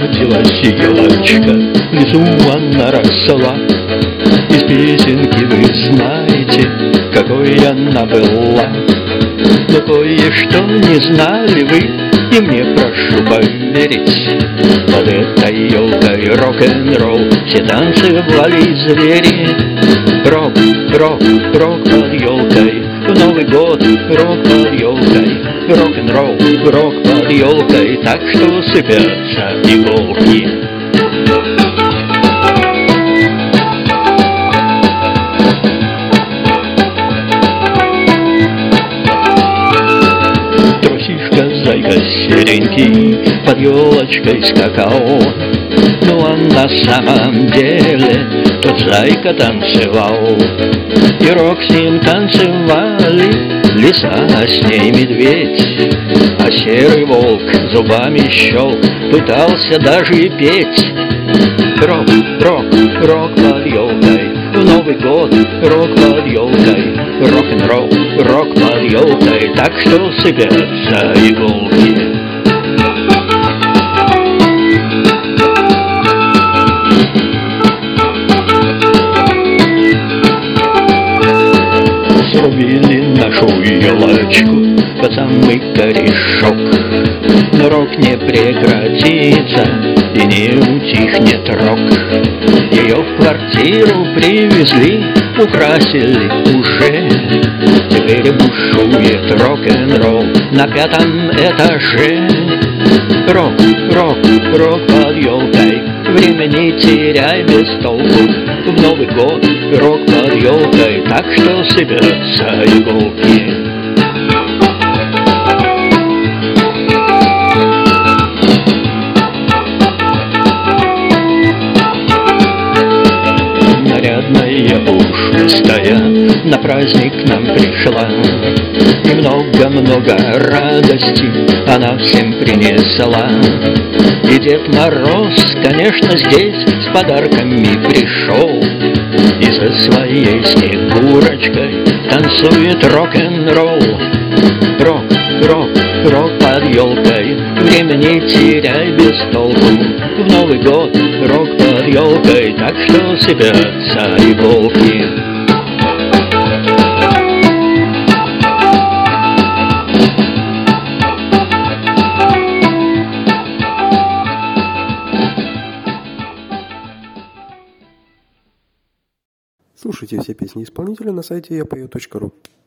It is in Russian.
родилась елочка, в лесу она росла. Из песенки вы знаете, какой она была. Но кое-что не знали вы, и мне прошу поверить. Под этой елкой рок-н-ролл все танцевали звери. Рок, рок, рок под елкой, в Новый год рок под елкой, рок-н-ролл, рок под елкой, так что сыпятся иголки. Зайка серенький под елочкой скакал, ну а на самом деле тот зайка танцевал. И рок с ним танцевали, лиса, а с ней медведь. А серый волк зубами щелк, пытался даже и петь. Рок, рок, рок под елкой, в Новый год рок под елкой, рок-н-ролл, рок под елкой, так что сыпятся иголки. Срубили нашу елочку под самый корешок, но рок не прекратится и не утихнет рок. Ее в квартиру привезли, украсили уже. Теперь бушует рок-н-ролл на 5-м этаже. Рок, рок, рок под елкой, время не теряй без толку. В Новый год рок под елкой, так что сыпятся иголки. Нарядная пушистая на праздник нам пришла, и много-много радости она всем принесла. И Дед Мороз, конечно, здесь с подарками пришел, и со своей Снегурочкой танцует рок-н-ролл. Рок, рок, рок под елкой, время не теряй без толку. В Новый год рок под елкой, так что сыпятся иголки. Слушайте все песни исполнителя на сайте yapeo.ru.